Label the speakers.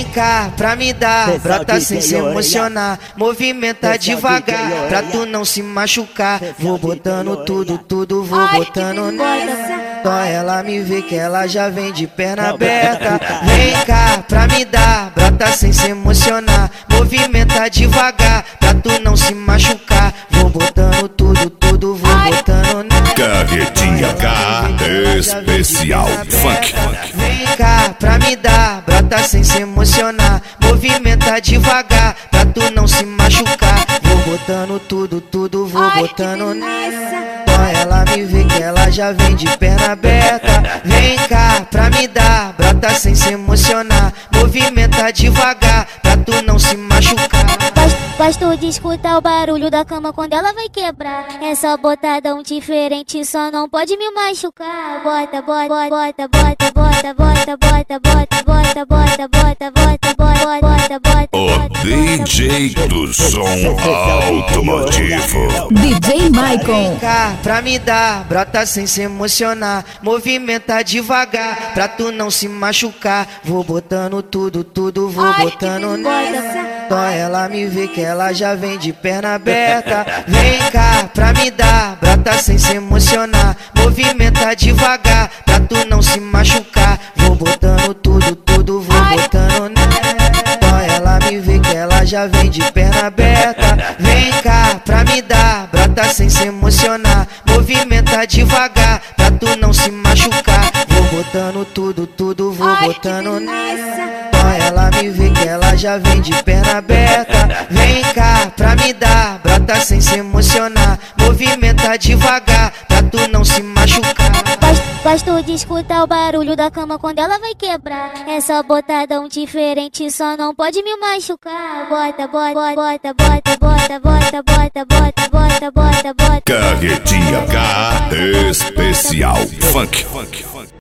Speaker 1: Vem cá pra me dar, brota sem se emocionar, movimenta devagar, pra tu não se machucar. Vou botando tudo, vou botando nessa. Só ela me vê que ela já vem de perna aberta. Vem cá pra me dar, brota sem se emocionar, movimenta devagar, pra tu não se machucar. Vou botando tudo, vou botando nessa.
Speaker 2: Carretinha K Especial Funk.
Speaker 1: Vem cá pra me dar, brota sem se emocionar, movimenta devagar, pra tu não se machucar. Vou botando tudo, vou botando nessa. Só ela me vê que ela já vem de perna aberta. Vem cá pra me dar, brota sem se emocionar, movimenta devagar, pra tu não se machucar.
Speaker 3: Gosto de escutar o barulho da cama quando ela vai quebrar. É só botadão diferente, só não pode me machucar. Bota, bota, bota, bota, bota, bota, bota, bota, bota, bota, bota, bota, bota, bota.
Speaker 2: O DJ do som automotivo,
Speaker 4: DJ Maicon.
Speaker 1: Vem cá pra me dar, brota sem se emocionar, movimenta devagar, pra tu não se machucar. Vou botando tudo, vou botando nessa. Só ela me vê que ela já vem de perna aberta. Vem cá pra me dar, brota sem se emocionar, movimenta devagar, pra tu não se machucar. Vou botando tudo, vou botando nessa. Só ela me vê que ela já vem de perna aberta. Vem cá pra me dar, brota sem se emocionar, movimenta devagar, pra tu não se machucar. Vou botando tudo, vou botando nessa. Só ela me vê que ela já vem de perna aberta. Vem cá pra me dar, brota sem se emocionar, movimenta devagar, pra tu não se machucar.
Speaker 3: Gosto de escutar o barulho da cama quando ela vai quebrar. É só botadão diferente, só não pode me machucar. Bota, bota, bota, bota, bota, bota, bota, bota, bota, bota, bota.
Speaker 2: Carretinha K Especial Funk.